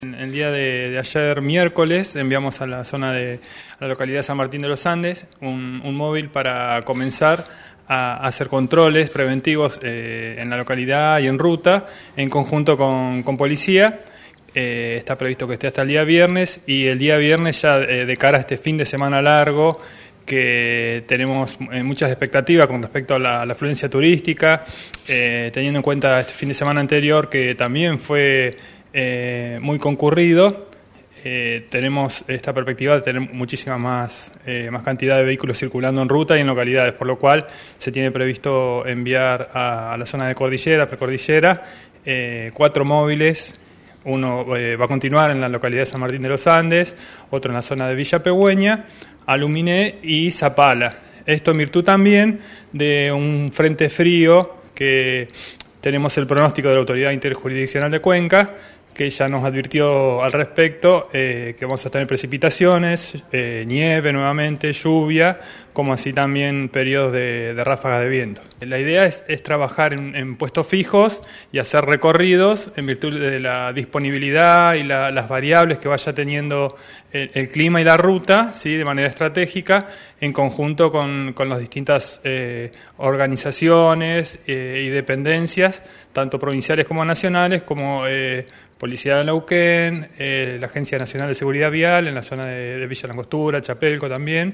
El día de ayer, miércoles, enviamos a la zona de la localidad de San Martín de los Andes un móvil para comenzar a hacer controles preventivos en la localidad y en ruta, en conjunto con policía. Está previsto que esté hasta el día viernes, y el día viernes ya de cara a este fin de semana largo, que tenemos muchas expectativas con respecto a la afluencia turística, teniendo en cuenta este fin de semana anterior que también fue muy concurrido. Tenemos esta perspectiva de tener muchísima más cantidad de vehículos circulando en ruta y en localidades, por lo cual se tiene previsto enviar a la zona de cordillera, precordillera, 4 móviles. Uno va a continuar en la localidad de San Martín de los Andes, otro en la zona de Villa Pegüeña, Aluminé y Zapala. Esto en virtud también de un frente frío que tenemos el pronóstico de la Autoridad Interjurisdiccional de Cuenca, que ya nos advirtió al respecto que vamos a tener precipitaciones, nieve nuevamente, lluvia, como así también periodos de ráfagas de viento. La idea es trabajar en puestos fijos y hacer recorridos en virtud de la disponibilidad y las variables que vaya teniendo el clima y la ruta, ¿sí?, de manera estratégica, en conjunto con las distintas organizaciones y dependencias, tanto provinciales como nacionales, como Policía de Neuquén, la Agencia Nacional de Seguridad Vial en la zona de Villa Langostura, Chapelco también,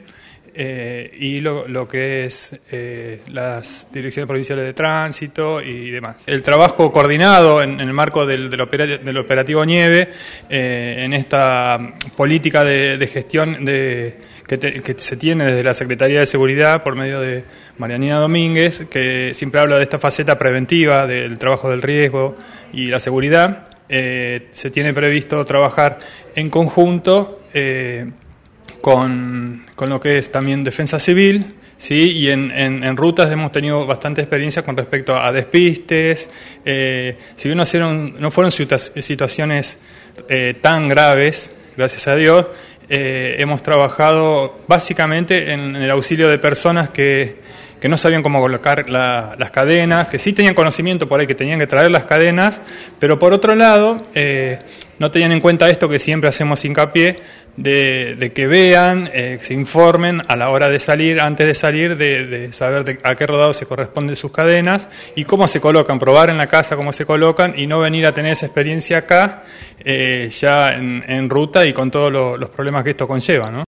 y lo que es las direcciones provinciales de tránsito y demás. El trabajo coordinado en el marco del operativo Nieve, en esta política de gestión que se tiene desde la Secretaría de Seguridad por medio de Marianina Domínguez, que siempre habla de esta faceta preventiva del trabajo del riesgo y la seguridad. Se tiene previsto trabajar en conjunto con lo que es también defensa civil, ¿sí? Y en rutas hemos tenido bastante experiencia con respecto a despistes. Si bien no fueron situaciones tan graves, gracias a Dios, hemos trabajado básicamente en el auxilio de personas que no sabían cómo colocar las cadenas, que sí tenían conocimiento por ahí que tenían que traer las cadenas, pero por otro lado no tenían en cuenta esto que siempre hacemos hincapié, de que vean, se informen a la hora de salir, antes de salir, de saber a qué rodado se corresponden sus cadenas y cómo se colocan, probar en la casa cómo se colocan y no venir a tener esa experiencia acá, ya en ruta y con todos los problemas que esto conlleva, ¿no?